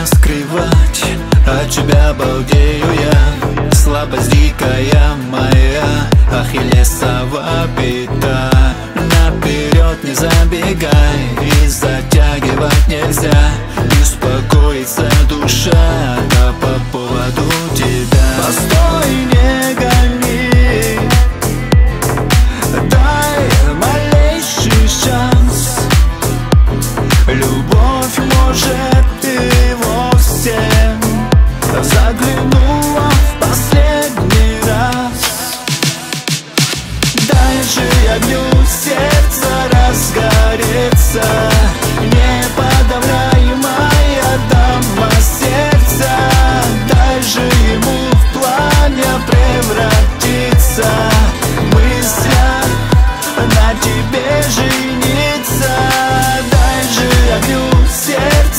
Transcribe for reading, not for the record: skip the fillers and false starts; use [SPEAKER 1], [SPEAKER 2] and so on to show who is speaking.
[SPEAKER 1] скрывать, от тебя балдею я. Слабость дикая моя, ахиллесова пята. Наперед не забегай, и затягивать нельзя. Беспокоится душа, да по поводу тебя. Постой, не гони, дай малейший шанс. Любовь может и вовсе заглянула в последний раз. Дай же огню сердца разгореться, неподавляемая дама сердца. Дай же ему в пламя превратиться, мысля на тебе жениться. Дай же огню сердца